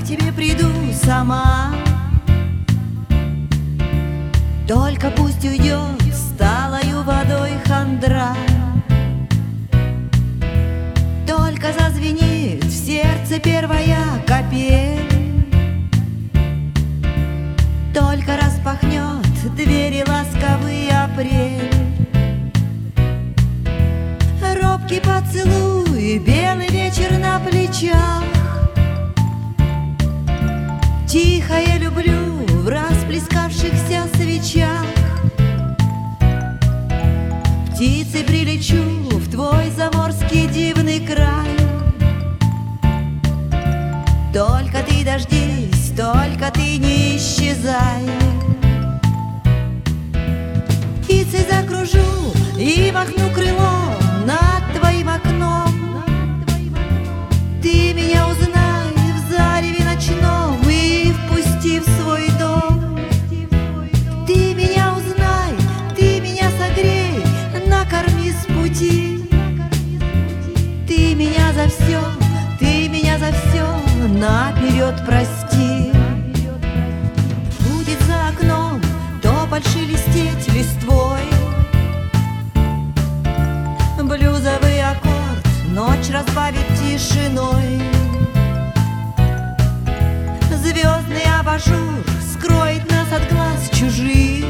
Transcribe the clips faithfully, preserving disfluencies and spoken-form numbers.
тебе приду сама. Только пусть уйдет сталою водой хандра. Только зазвенит в сердце первая капель. Только распахнет двери ласковый апрель. Робкий поцелуй, белый вечер на плечах. Тихо я люблю в расплескавшихся свечах. Птицей прилечу в твой заморский дивный край. Только ты дождись, только ты не исчезай. Птицей закружу и махну крылом над твоим окном. Ты меня узнай в зареве ночном и впусти в свой дом. Ты меня узнай, ты меня согрей, накорми с пути. Ты меня за все, ты меня за все наперед прости. Будет за окном тополь шелестеть листвой. Блюзовый аккорд ночь разбавит тишиной. Звездный абажур скроет нас от глаз чужих.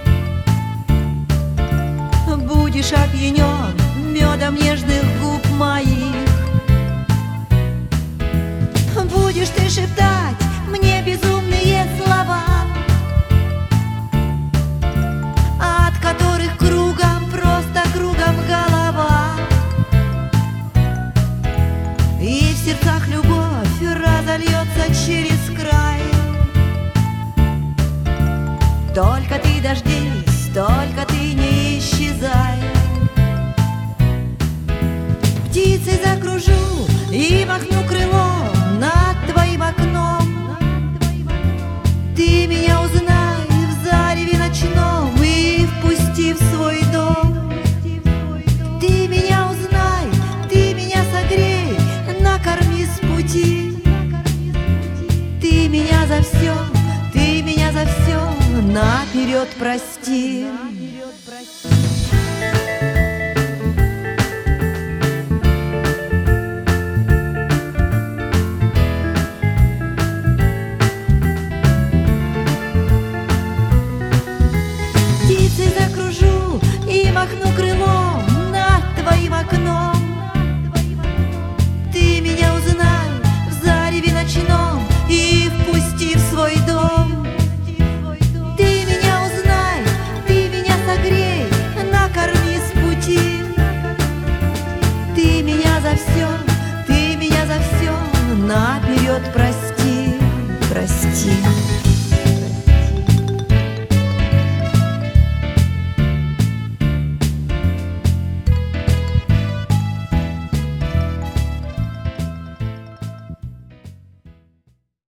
Будешь опьянен медом нежных губ моих. Будешь ты шептать мне безумные слова, от которых кругом, просто кругом голова. И в сердцах любовь разольется через край. Только ты дождись, только ты не исчезай. Птицей закружу и махну крылом над твоим окном. Ты меня узнай в зареве ночном и впусти в свой дом. Ты меня узнай, ты меня согрей, накорми с пути. Ты меня за все, ты меня за все наперед прости.